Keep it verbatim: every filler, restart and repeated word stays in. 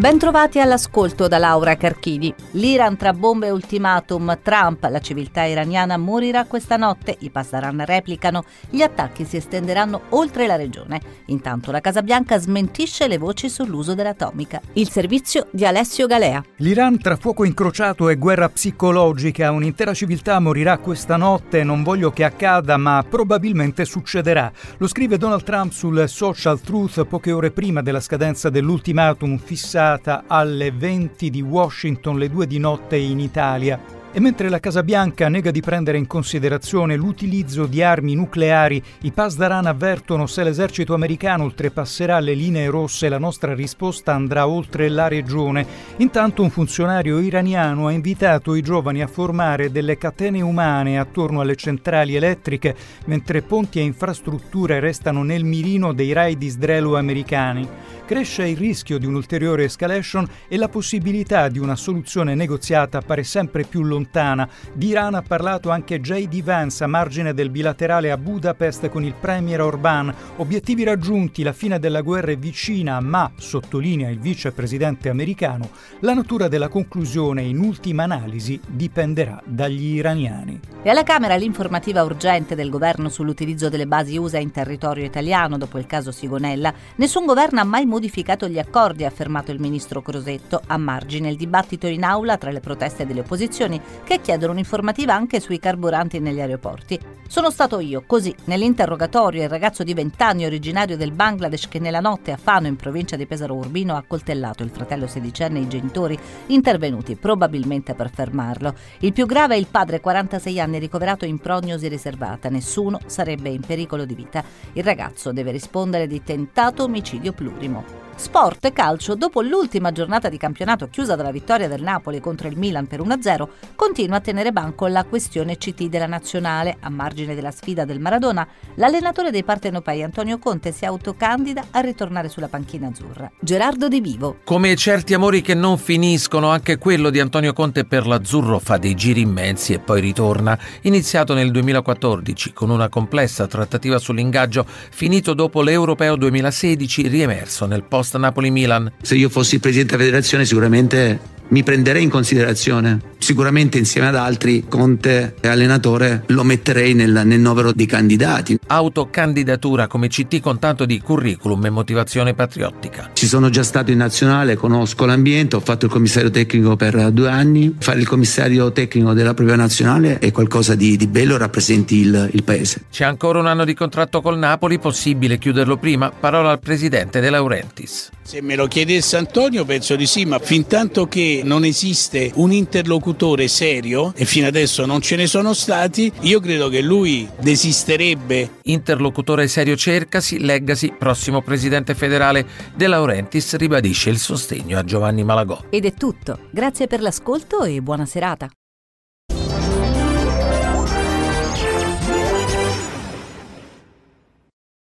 Bentrovati all'ascolto da Laura Carchini. L'Iran tra bombe e ultimatum. Trump, la civiltà iraniana morirà questa notte. I Pasdaran replicano. Gli attacchi si estenderanno oltre la regione. Intanto la Casa Bianca smentisce le voci sull'uso dell'atomica. Il servizio di Alessio Galea. L'Iran tra fuoco incrociato e guerra psicologica. Un'intera civiltà morirà questa notte. Non voglio che accada, ma probabilmente succederà. Lo scrive Donald Trump sul Social Truth poche ore prima della scadenza dell'ultimatum fissato alle venti di Washington, le due di notte in Italia. E mentre la Casa Bianca nega di prendere in considerazione l'utilizzo di armi nucleari, i Pasdaran avvertono: se l'esercito americano oltrepasserà le linee rosse, la nostra risposta andrà oltre la regione. Intanto un funzionario iraniano ha invitato i giovani a formare delle catene umane attorno alle centrali elettriche, mentre ponti e infrastrutture restano nel mirino dei raid israelo-americani. Cresce il rischio di un'ulteriore escalation e la possibilità di una soluzione negoziata pare sempre più lontana. Di Iran ha parlato anche J D Vance a margine del bilaterale a Budapest con il premier Orbán. Obiettivi raggiunti, la fine della guerra è vicina, ma, sottolinea il vicepresidente americano, la natura della conclusione in ultima analisi dipenderà dagli iraniani. E alla Camera l'informativa urgente del governo sull'utilizzo delle basi U S A in territorio italiano dopo il caso Sigonella. Nessun governo ha mai modificato gli accordi, ha affermato il ministro Crosetto, a margine il dibattito in aula tra le proteste delle opposizioni che chiedono un'informativa anche sui carburanti negli aeroporti. Sono stato io, così, nell'interrogatorio il ragazzo di venti anni originario del Bangladesh che nella notte a Fano in provincia di Pesaro Urbino ha accoltellato il fratello sedicenne e i genitori intervenuti probabilmente per fermarlo. Il più grave è il padre, quarantasei anni, ricoverato in prognosi riservata. Nessuno sarebbe in pericolo di vita. Il ragazzo deve rispondere di tentato omicidio plurimo. Sport e calcio. Dopo l'ultima giornata di campionato chiusa dalla vittoria del Napoli contro il Milan per uno a zero, continua a tenere banco la questione C T della nazionale. A margine della sfida del Maradona, l'allenatore dei partenopei Antonio Conte si autocandida a ritornare sulla panchina azzurra. Gerardo Di Vivo. Come certi amori che non finiscono, anche quello di Antonio Conte per l'azzurro fa dei giri immensi e poi ritorna. Iniziato nel duemilaquattordici con una complessa trattativa sull'ingaggio, finito dopo l'Europeo duemilasedici, riemerso nel post Napoli-Milan. Se io fossi il presidente della federazione sicuramente mi prenderei in considerazione. Sicuramente insieme ad altri, Conte e allenatore, lo metterei nel, nel novero dei candidati. Autocandidatura come C T con tanto di curriculum e motivazione patriottica. Ci sono già stato in nazionale, conosco l'ambiente, ho fatto il commissario tecnico per due anni. Fare il commissario tecnico della propria nazionale è qualcosa di, di bello, rappresenti il, il paese. C'è ancora un anno di contratto col Napoli, possibile chiuderlo prima? Parola al presidente De Laurentiis. Se me lo chiedesse Antonio penso di sì, ma fin tanto che non esiste un interlocutore serio, e fino adesso non ce ne sono stati, io credo che lui desisterebbe. Interlocutore serio cercasi, leggasi, prossimo presidente federale. De Laurentiis ribadisce il sostegno a Giovanni Malagò. Ed è tutto. Grazie per l'ascolto e buona serata.